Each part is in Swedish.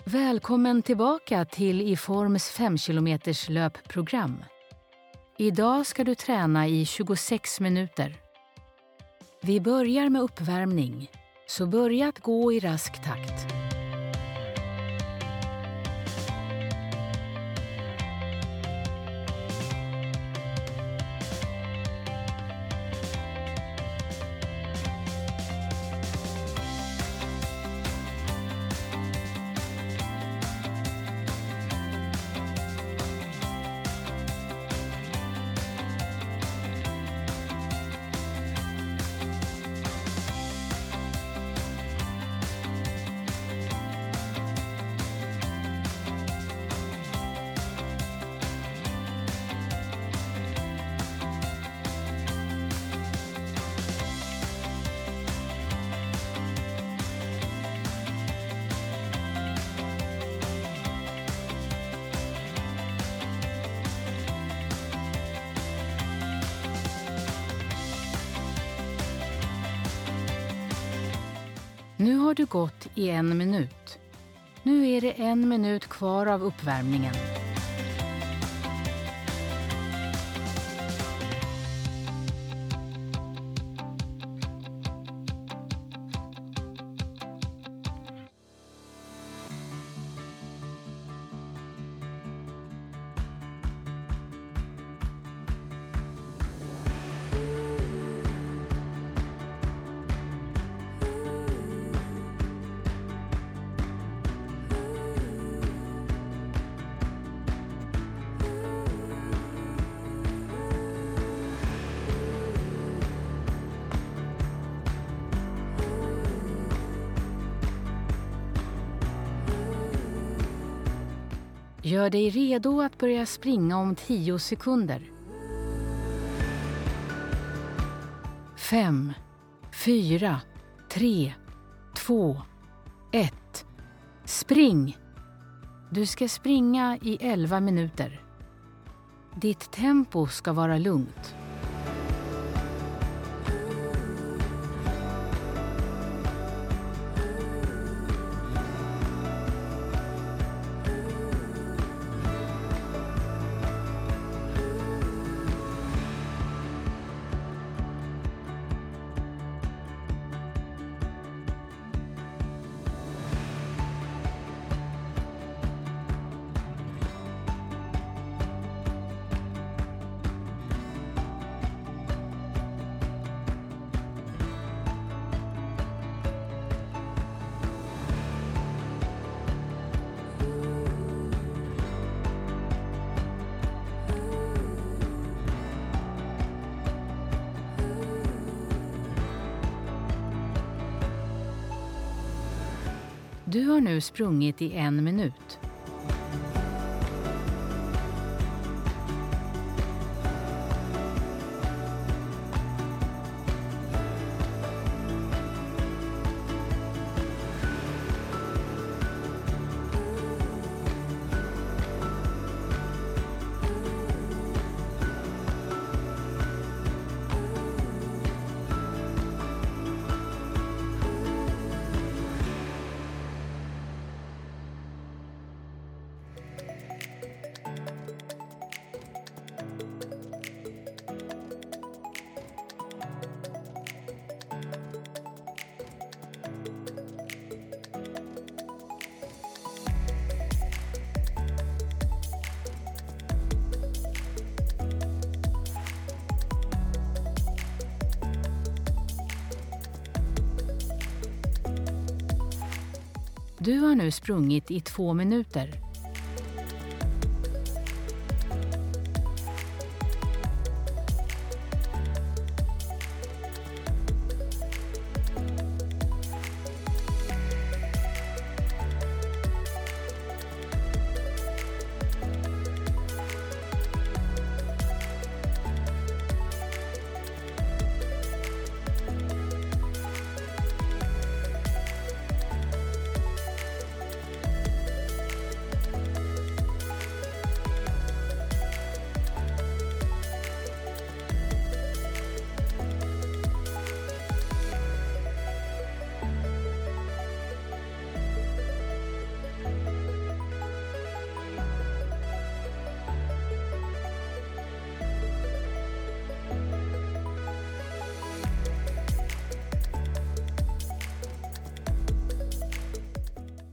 Välkommen tillbaka till Iforms 5 kilometers löpprogram. Idag ska du träna i 26 minuter. Vi börjar med uppvärmning, så börja att gå i rask takt. Nu har du gått i 1 minut. Nu är det 1 minut kvar av uppvärmningen. Gör dig redo att börja springa om 10 sekunder. 5, 4, 3, 2, 1. Spring! Du ska springa i 11 minuter. Ditt tempo ska vara lugnt. Du har nu sprungit i 1 minut. Du har nu sprungit i 2 minuter.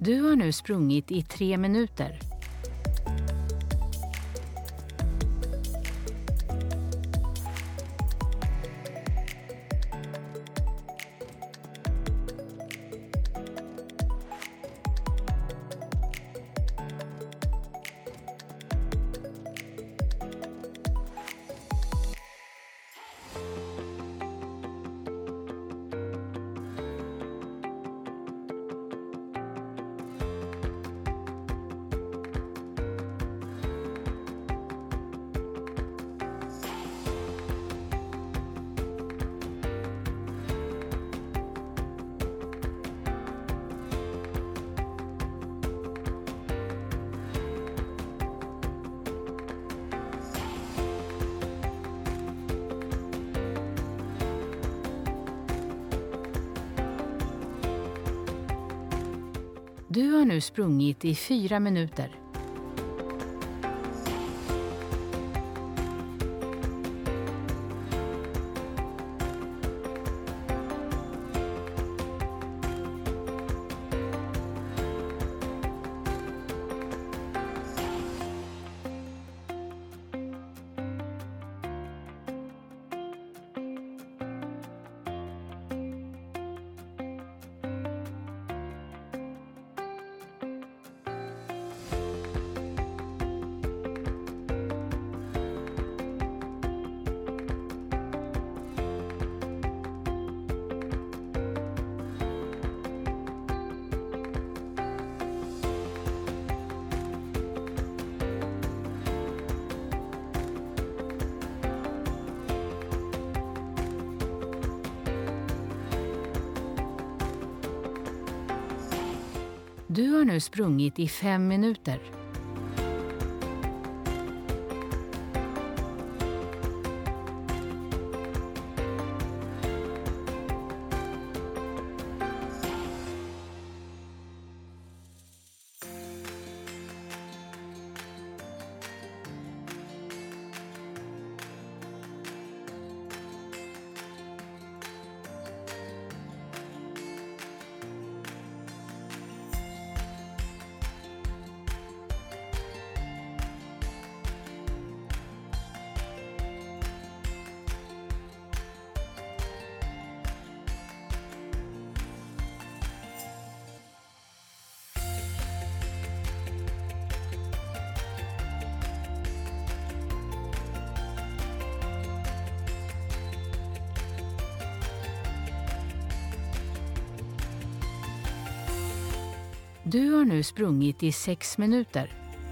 Du har nu sprungit i 3 minuter. Du har nu sprungit i 4 minuter. Du har nu sprungit i 5 minuter. Du har nu sprungit i 6 minuter.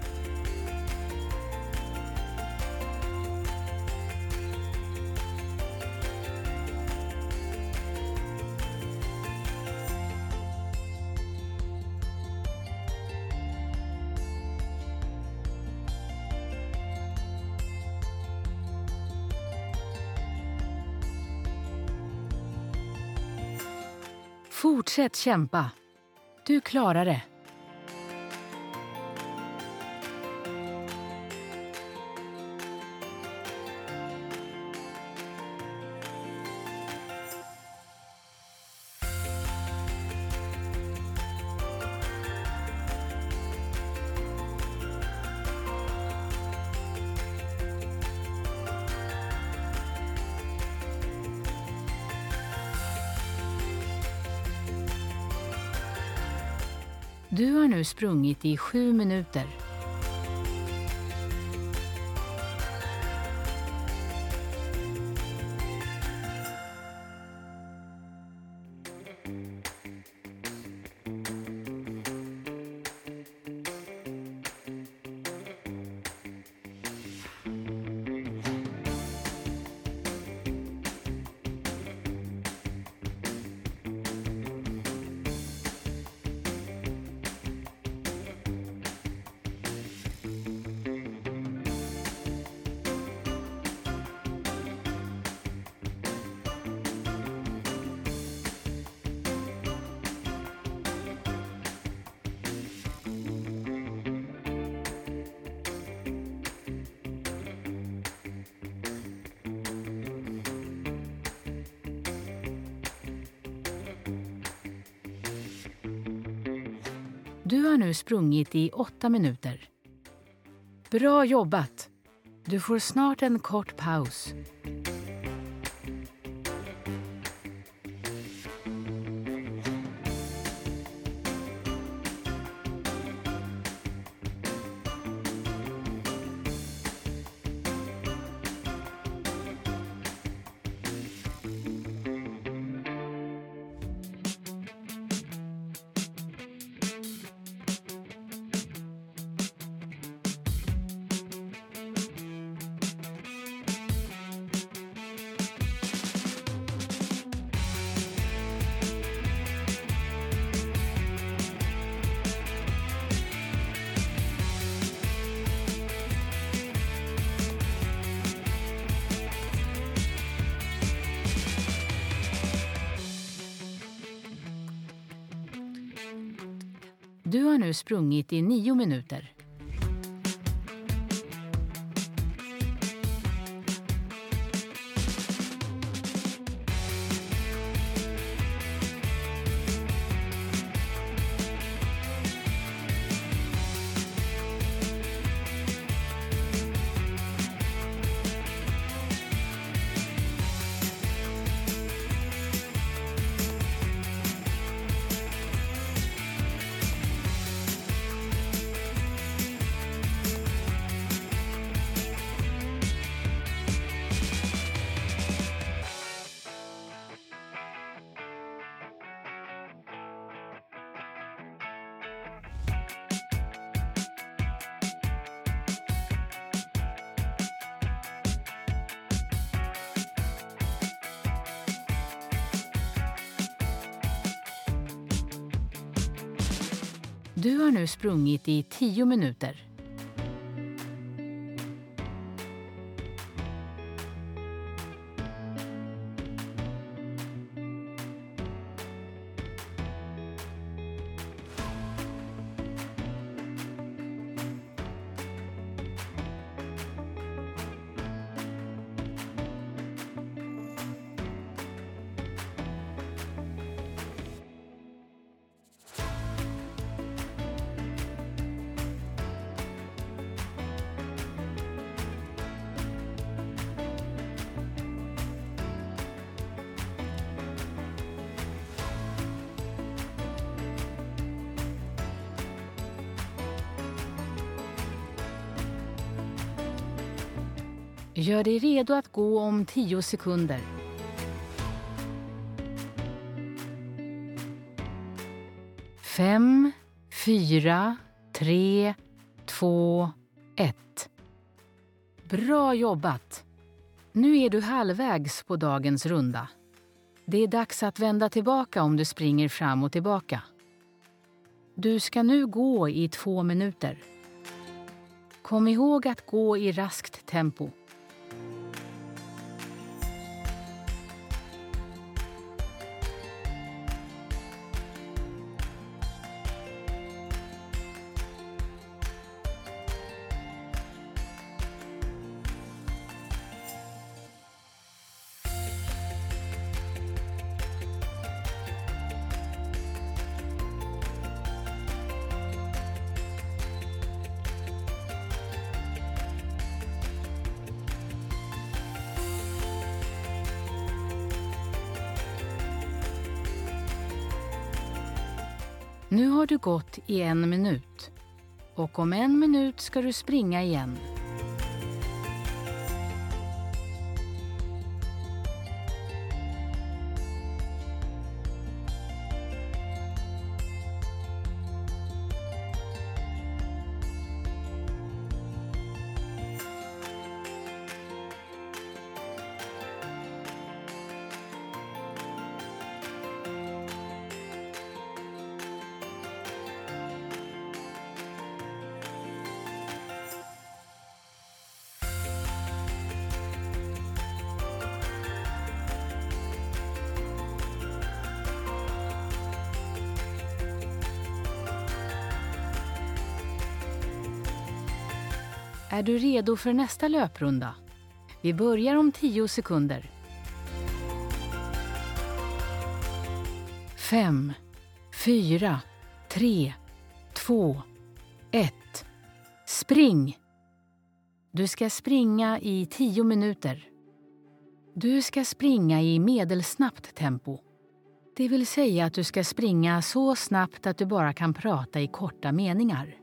Fortsätt kämpa. Du klarar det. Du har nu sprungit i 7 minuter. Du har nu sprungit i 8 minuter. Bra jobbat! Du får snart en kort paus. Du har nu sprungit i 9 minuter. Du har nu sprungit i 10 minuter. Gör dig redo att gå om 10 sekunder. 5, 4, 3, 2, 1. Bra jobbat! Nu är du halvvägs på dagens runda. Det är dags att vända tillbaka om du springer fram och tillbaka. Du ska nu gå i 2 minuter. Kom ihåg att gå i raskt tempo. Nu har du gått i 1 minut och om 1 minut ska du springa igen. Är du redo för nästa löprunda? Vi börjar om 10 sekunder. 5, 4, 3, 2, 1. Spring! Du ska springa i 10 minuter. Du ska springa i medelsnabbt tempo. Det vill säga att du ska springa så snabbt att du bara kan prata i korta meningar.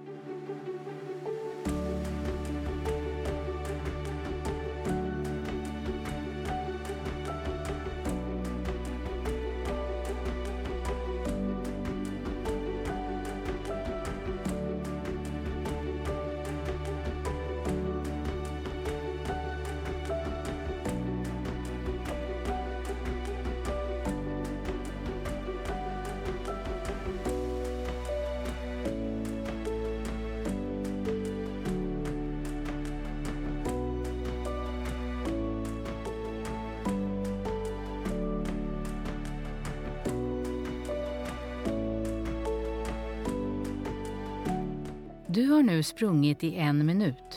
Du har nu sprungit i 1 minut.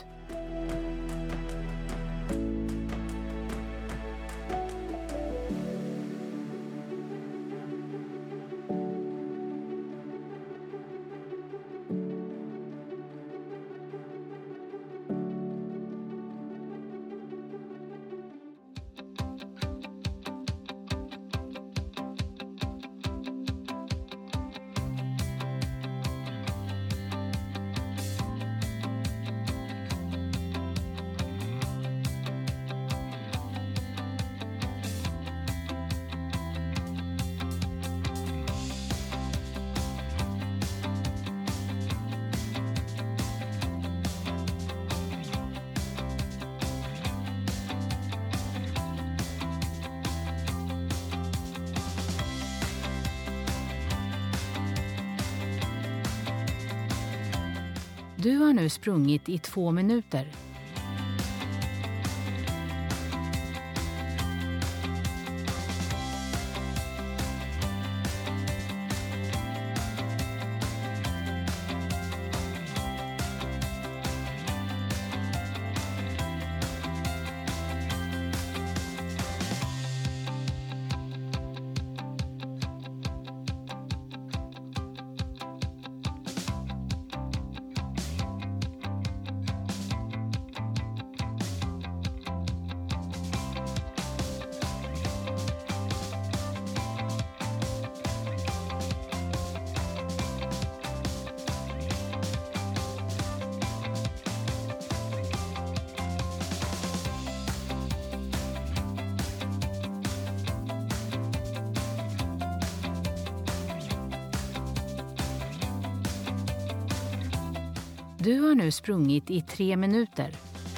Du har nu sprungit i 2 minuter. Du har nu sprungit i 3 minuter.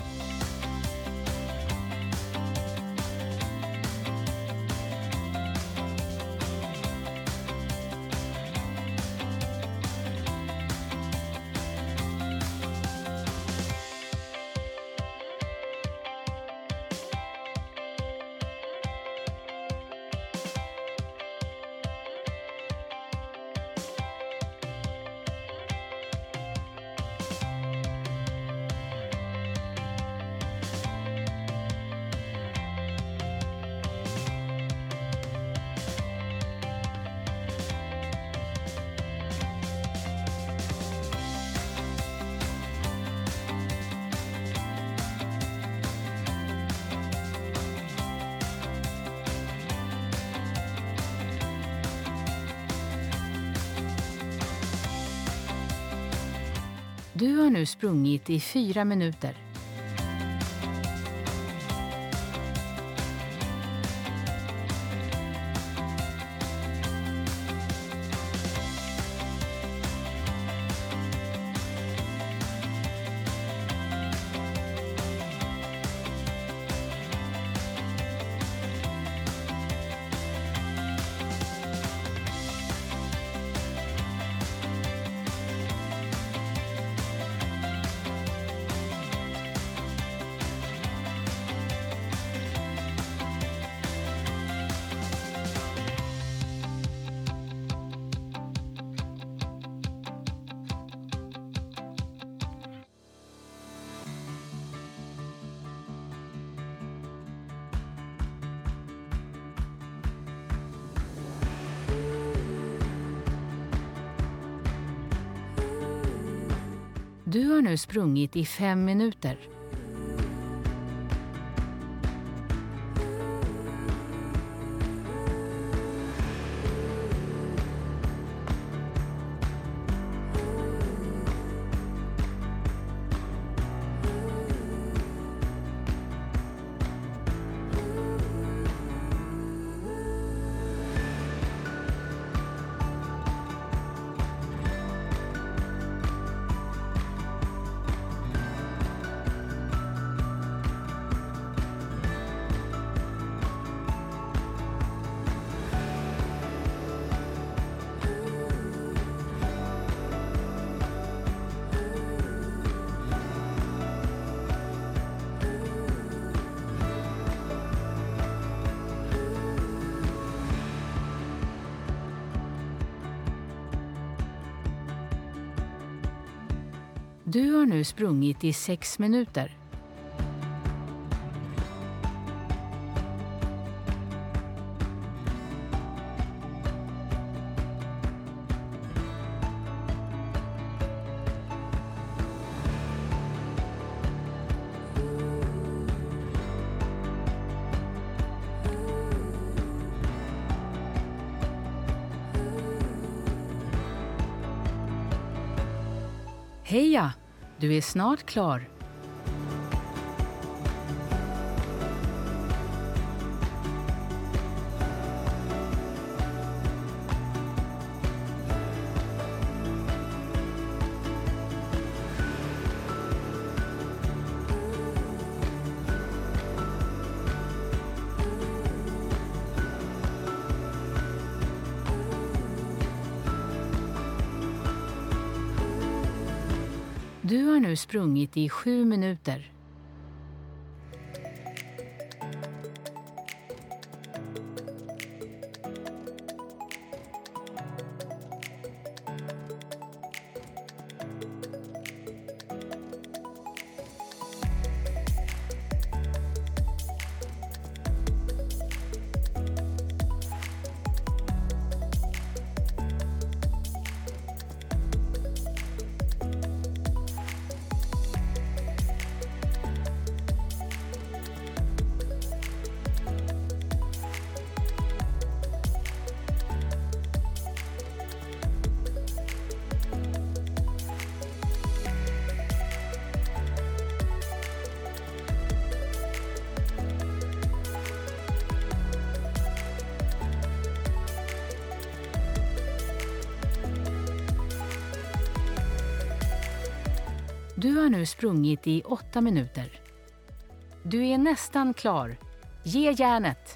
Du har nu sprungit i 4 minuter. Du har nu sprungit i 5 minuter. Du har nu sprungit i 6 minuter. Heja! Du är snart klar. Du har nu sprungit i 7 minuter. Du har nu sprungit i 8 minuter. Du är nästan klar. Ge järnet!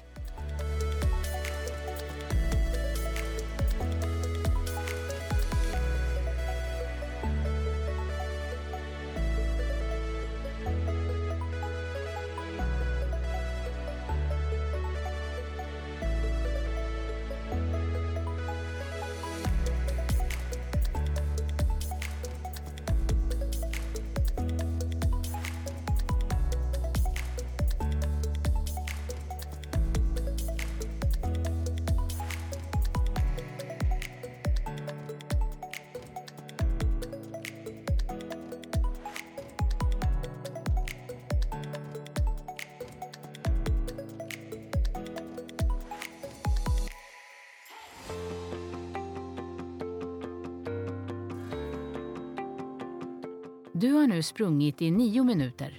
Du har nu sprungit i 9 minuter.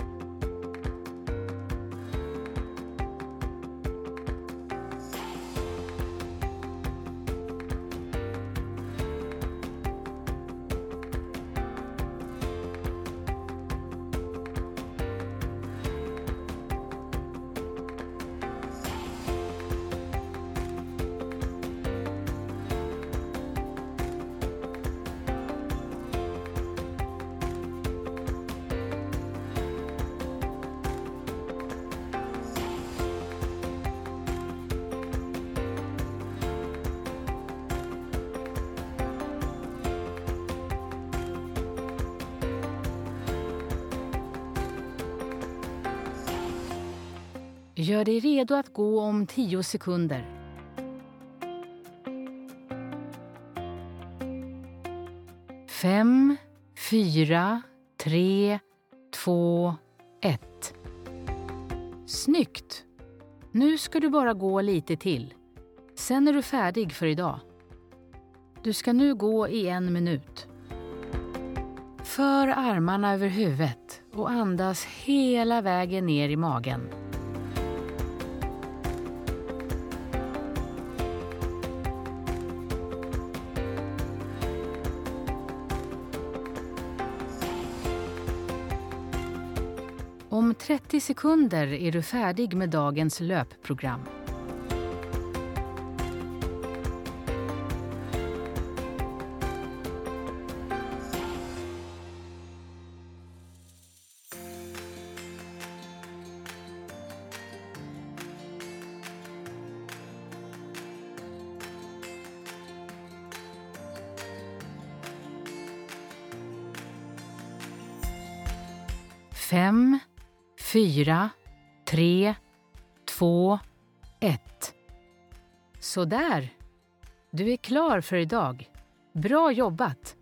Gör dig redo att gå om 10 sekunder. 5, 4, 3, 2, 1. Snyggt! Nu ska du bara gå lite till. Sen är du färdig för idag. Du ska nu gå i 1 minut. För armarna över huvudet och andas hela vägen ner i magen. Om 30 sekunder är du färdig med dagens löpprogram. Fem, 4, 3, 2, 1. Så där. Du är klar för idag. Bra jobbat!